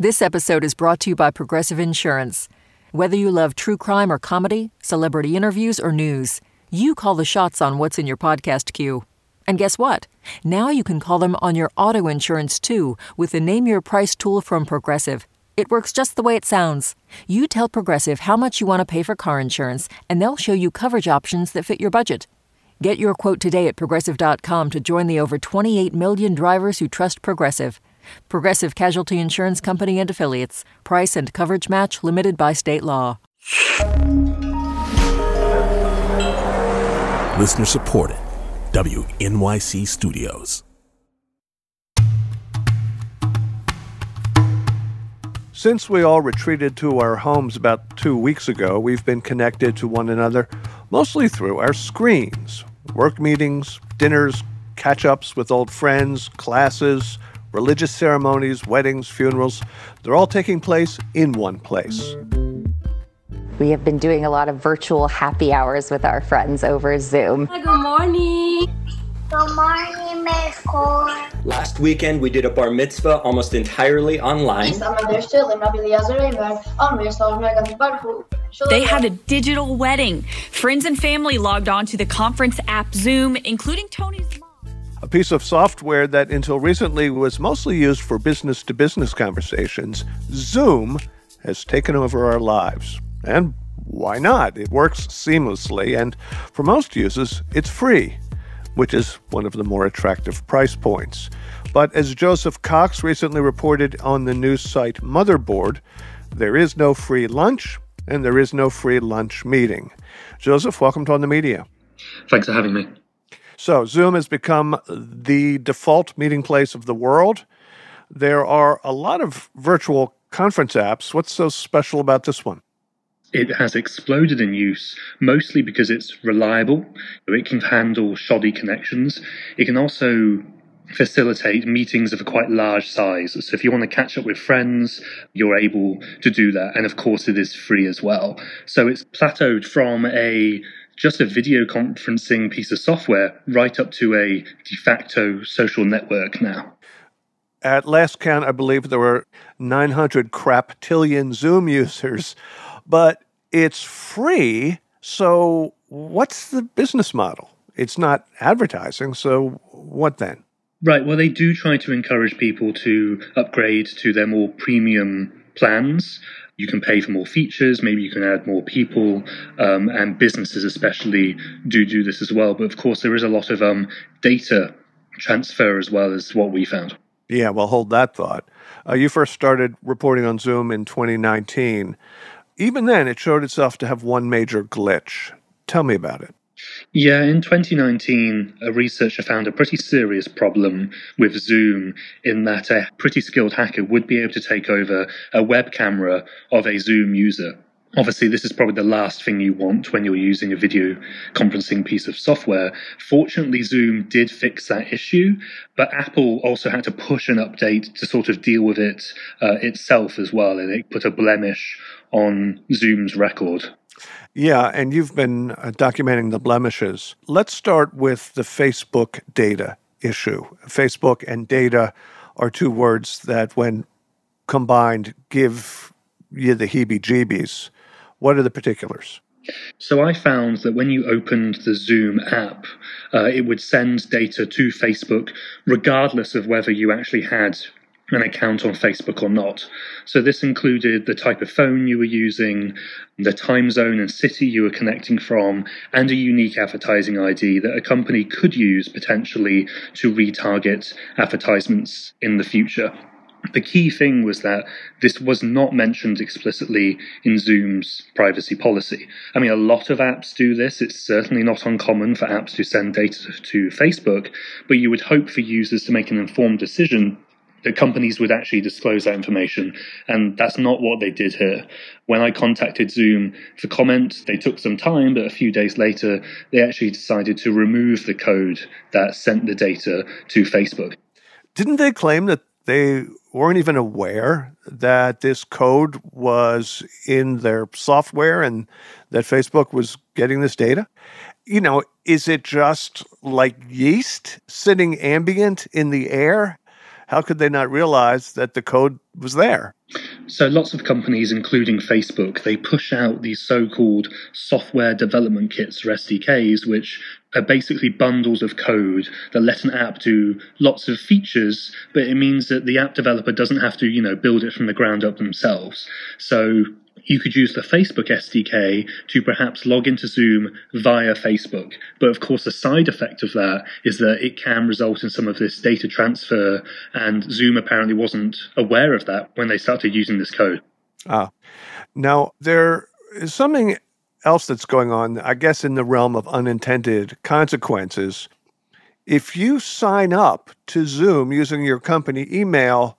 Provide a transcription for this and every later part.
This episode is brought to you by Progressive Insurance. Whether you love true crime or comedy, celebrity interviews or news, you call the shots on what's in your podcast queue. And guess what? Now you can call them on your auto insurance too with the Name Your Price tool from Progressive. It works just the way it sounds. You tell Progressive how much you want to pay for car insurance, and they'll show you coverage options that fit your budget. Get your quote today at Progressive.com to join the over 28 million drivers who trust Progressive. Progressive Casualty Insurance Company and Affiliates. Price and coverage match limited by state law. Listener supported. WNYC Studios. Since we all retreated to our homes about 2 weeks ago, we've been connected to one another mostly through our screens. Work meetings, dinners, catch-ups with old friends, classes, religious ceremonies, weddings, funerals. They're all taking place in one place. We have been doing a lot of virtual happy hours with our friends over Zoom. Good morning. Good morning, Miss Cole. Last weekend, we did a bar mitzvah almost entirely online. They had a digital wedding. Friends and family logged on to the conference app Zoom, including Tony's mom. A piece of software that until recently was mostly used for business-to-business conversations, Zoom has taken over our lives. And why not? It works seamlessly, and for most users, it's free, which is one of the more attractive price points. But as Joseph Cox recently reported on the news site Motherboard, there is no free lunch, and there is no free lunch meeting. Joseph, welcome to On the Media. Thanks for having me. So Zoom has become the default meeting place of the world. There are a lot of virtual conference apps. What's so special about this one? It has exploded in use, mostly because it's reliable. It can handle shoddy connections. It can also facilitate meetings of a quite large size. So if you want to catch up with friends, you're able to do that. And of course, it is free as well. So it's plateaued from just a video conferencing piece of software right up to a de facto social network now. At last count, I believe there were 900 craptillion Zoom users, but it's free. So what's the business model? It's not advertising, so what then? Right, well, they do try to encourage people to upgrade to their more premium plans. You can pay for more features, maybe you can add more people, and businesses especially do this as well. But of course, there is a lot of data transfer as well as what we found. Yeah, well, hold that thought. You first started reporting on Zoom in 2019. Even then, it showed itself to have one major glitch. Tell me about it. Yeah, in 2019, a researcher found a pretty serious problem with Zoom in that a pretty skilled hacker would be able to take over a web camera of a Zoom user. Obviously, this is probably the last thing you want when you're using a video conferencing piece of software. Fortunately, Zoom did fix that issue, but Apple also had to push an update to sort of deal with it itself as well, and it put a blemish on Zoom's record. Yeah, and you've been documenting the blemishes. Let's start with the Facebook data issue. Facebook and data are two words that, when combined, give you the heebie-jeebies. What are the particulars? So I found that when you opened the Zoom app, it would send data to Facebook regardless of whether you actually had an account on Facebook or not. So this included the type of phone you were using, the time zone and city you were connecting from, and a unique advertising ID that a company could use potentially to retarget advertisements in the future. The key thing was that this was not mentioned explicitly in Zoom's privacy policy. I mean, a lot of apps do this. It's certainly not uncommon for apps to send data to Facebook, but you would hope for users to make an informed decision that companies would actually disclose that information. And that's not what they did here. When I contacted Zoom for comment, they took some time, but a few days later, they actually decided to remove the code that sent the data to Facebook. Didn't they claim that they weren't even aware that this code was in their software and that Facebook was getting this data? You know, is it just like yeast sitting ambient in the air? how could they not realize that the code was there? So lots of companies, including Facebook, they push out these so-called software development kits, or SDKs, which are basically bundles of code that let an app do lots of features, but it means that the app developer doesn't have to, build it from the ground up themselves. So you could use the Facebook SDK to perhaps log into Zoom via Facebook. But of course, the side effect of that is that it can result in some of this data transfer, and Zoom apparently wasn't aware of that when they started using this code. Now, there is something else that's going on, I guess, in the realm of unintended consequences. If you sign up to Zoom using your company email,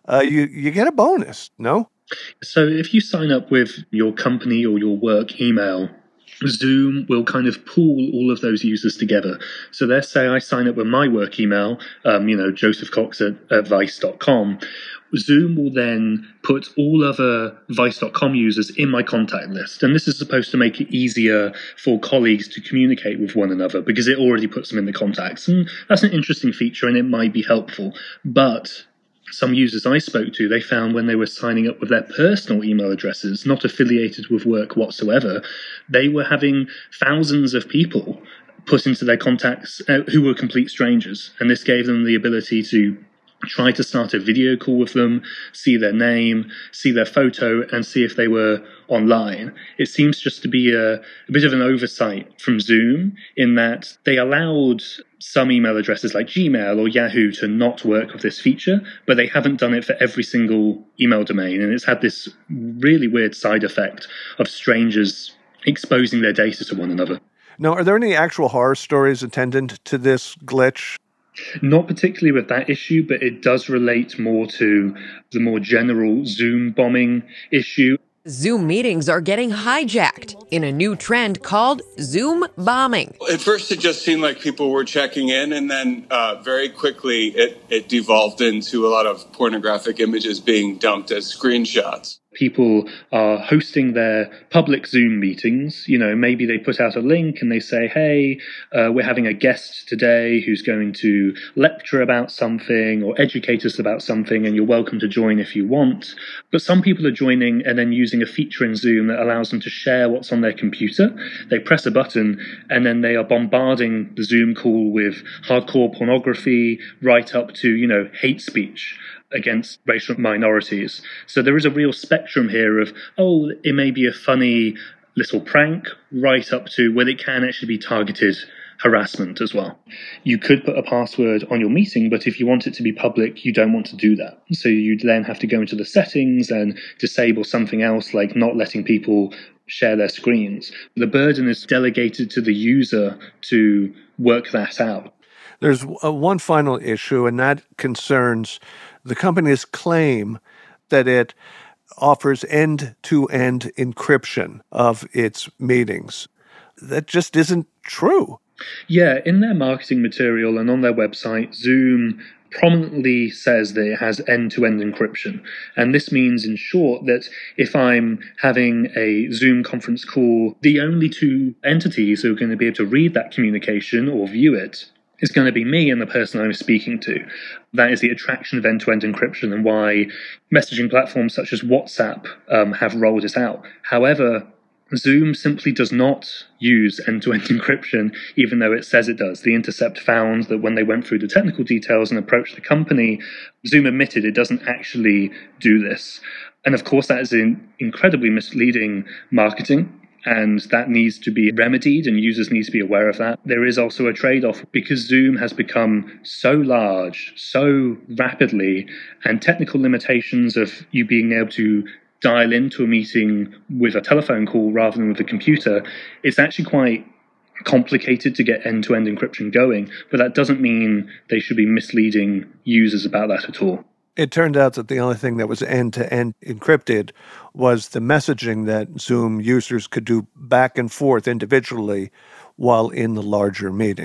you get a bonus, no? So if you sign up with your company or your work email, Zoom will kind of pool all of those users together. So let's say I sign up with my work email, Joseph Cox at Vice.com. Zoom will then put all other Vice.com users in my contact list. And this is supposed to make it easier for colleagues to communicate with one another because it already puts them in the contacts. And that's an interesting feature and it might be helpful. But some users I spoke to, they found when they were signing up with their personal email addresses, not affiliated with work whatsoever, they were having thousands of people put into their contacts who were complete strangers. And this gave them the ability to try to start a video call with them, see their name, see their photo, and see if they were online. It seems just to be a bit of an oversight from Zoom in that they allowed some email addresses like Gmail or Yahoo to not work with this feature, but they haven't done it for every single email domain. And it's had this really weird side effect of strangers exposing their data to one another. Now, are there any actual horror stories attendant to this glitch? Not particularly with that issue, but it does relate more to the more general Zoom bombing issue. Zoom meetings are getting hijacked in a new trend called Zoom bombing. At first, it just seemed like people were checking in, and then very quickly it devolved into a lot of pornographic images being dumped as screenshots. People are hosting their public Zoom meetings. Maybe they put out a link and they say, hey, we're having a guest today who's going to lecture about something or educate us about something, and you're welcome to join if you want. But some people are joining and then using a feature in Zoom that allows them to share what's on their computer. They press a button and then they are bombarding the Zoom call with hardcore pornography right up to, hate speech against racial minorities. So there is a real spectrum here of, it may be a funny little prank, right up to where it can actually be targeted harassment as well. You could put a password on your meeting, but if you want it to be public, you don't want to do that. So you'd then have to go into the settings and disable something else, like not letting people share their screens. The burden is delegated to the user to work that out. There's one final issue, and that concerns the company's claim that it offers end-to-end encryption of its meetings. That just isn't true. Yeah, in their marketing material and on their website, Zoom prominently says that it has end-to-end encryption. And this means, in short, that if I'm having a Zoom conference call, the only two entities who are going to be able to read that communication or view it is going to be me and the person I'm speaking to. That is the attraction of end-to-end encryption and why messaging platforms such as WhatsApp have rolled it out. However, Zoom simply does not use end-to-end encryption, even though it says it does. The Intercept found that when they went through the technical details and approached the company, Zoom admitted it doesn't actually do this. And of course, that is incredibly misleading marketing. And that needs to be remedied, and users need to be aware of that. There is also a trade-off because Zoom has become so large, so rapidly, and technical limitations of you being able to dial into a meeting with a telephone call rather than with a computer, it's actually quite complicated to get end-to-end encryption going. But that doesn't mean they should be misleading users about that at all. It turned out that the only thing that was end-to-end encrypted was the messaging that Zoom users could do back and forth individually while in the larger meeting.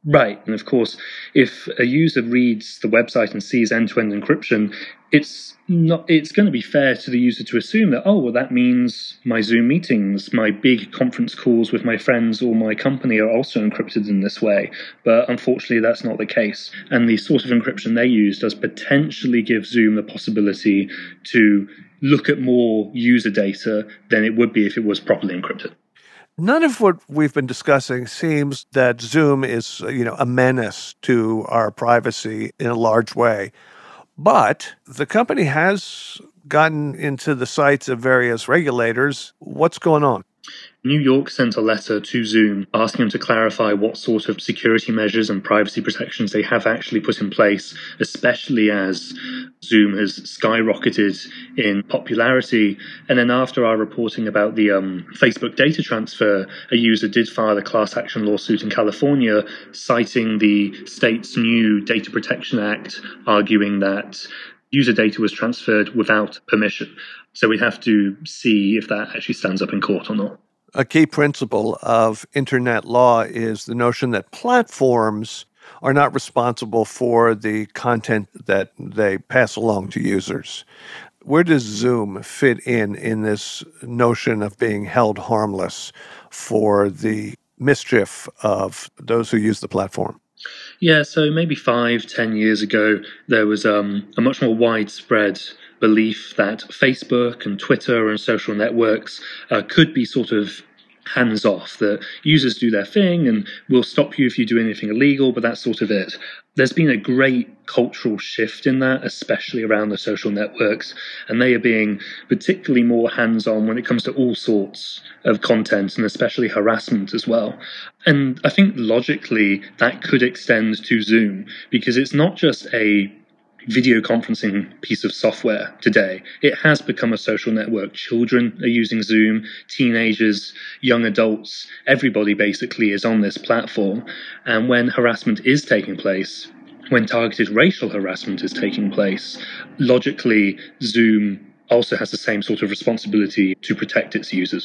Right. And of course, if a user reads the website and sees end-to-end encryption, it's going to be fair to the user to assume that, oh, well, that means my Zoom meetings, my big conference calls with my friends or my company are also encrypted in this way. But unfortunately, that's not the case. And the sort of encryption they use does potentially give Zoom the possibility to look at more user data than it would be if it was properly encrypted. None of what we've been discussing seems that Zoom is, a menace to our privacy in a large way. But the company has gotten into the sights of various regulators. What's going on? New York sent a letter to Zoom asking them to clarify what sort of security measures and privacy protections they have actually put in place, especially as Zoom has skyrocketed in popularity. And then after our reporting about the Facebook data transfer, a user did file a class action lawsuit in California, citing the state's new Data Protection Act, arguing that user data was transferred without permission. So we have to see if that actually stands up in court or not. A key principle of internet law is the notion that platforms are not responsible for the content that they pass along to users. Where does Zoom fit in this notion of being held harmless for the mischief of those who use the platform? Yeah, so maybe 5-10 years ago, there was a much more widespread belief that Facebook and Twitter and social networks could be sort of hands-off, that users do their thing and will stop you if you do anything illegal, but that's sort of it. There's been a great cultural shift in that, especially around the social networks, and they are being particularly more hands-on when it comes to all sorts of content, and especially harassment as well. And I think logically that could extend to Zoom, because it's not just a video conferencing piece of software today. It has become a social network. Children are using Zoom, teenagers, young adults, everybody basically is on this platform. And when harassment is taking place, when targeted racial harassment is taking place, logically, Zoom also has the same sort of responsibility to protect its users.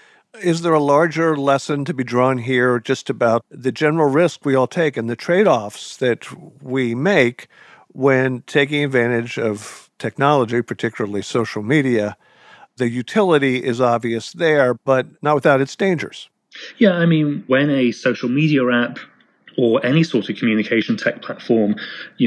Is there a larger lesson to be drawn here just about the general risk we all take and the trade-offs that we make when taking advantage of technology, particularly social media? The utility is obvious there, but not without its dangers. Yeah, I mean, when a social media app or any sort of communication tech platform,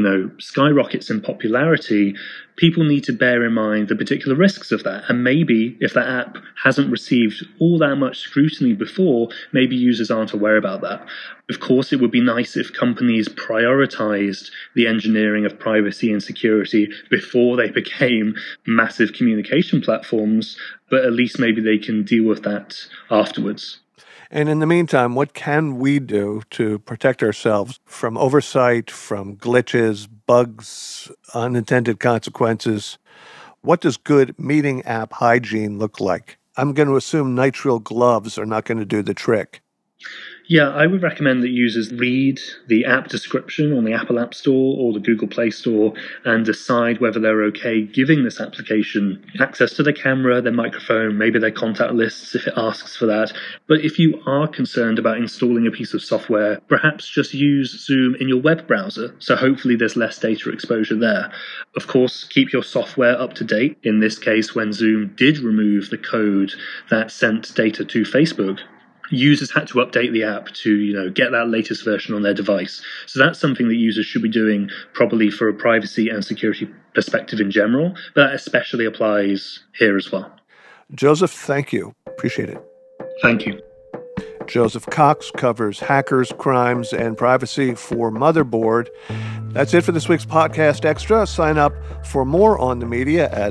skyrockets in popularity, people need to bear in mind the particular risks of that. And maybe if that app hasn't received all that much scrutiny before, maybe users aren't aware about that. Of course, it would be nice if companies prioritized the engineering of privacy and security before they became massive communication platforms, but at least maybe they can deal with that afterwards. And in the meantime, what can we do to protect ourselves from oversight, from glitches, bugs, unintended consequences? What does good meeting app hygiene look like? I'm going to assume nitrile gloves are not going to do the trick. Yeah, I would recommend that users read the app description on the Apple App Store or the Google Play Store and decide whether they're okay giving this application access to their camera, their microphone, maybe their contact lists if it asks for that. But if you are concerned about installing a piece of software, perhaps just use Zoom in your web browser. So hopefully there's less data exposure there. Of course, keep your software up to date. In this case, when Zoom did remove the code that sent data to Facebook, users had to update the app to, get that latest version on their device. So that's something that users should be doing probably for a privacy and security perspective in general, but that especially applies here as well. Joseph, thank you. Appreciate it. Thank you. Joseph Cox covers hackers, crimes, and privacy for Motherboard. That's it for this week's Podcast Extra. Sign up for more On the Media at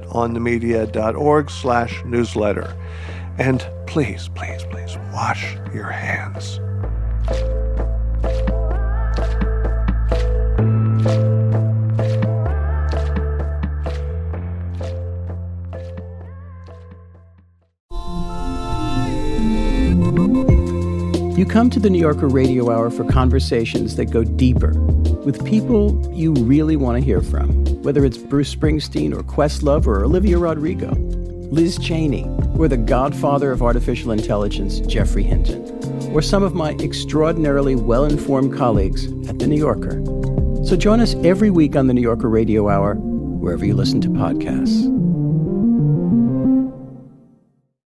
onthemedia.org/newsletter. And please, please, please wash your hands. You come to the New Yorker Radio Hour for conversations that go deeper with people you really want to hear from, whether it's Bruce Springsteen or Questlove or Olivia Rodrigo, Liz Cheney, or the godfather of artificial intelligence, Geoffrey Hinton, or some of my extraordinarily well-informed colleagues at The New Yorker. So join us every week on The New Yorker Radio Hour, wherever you listen to podcasts.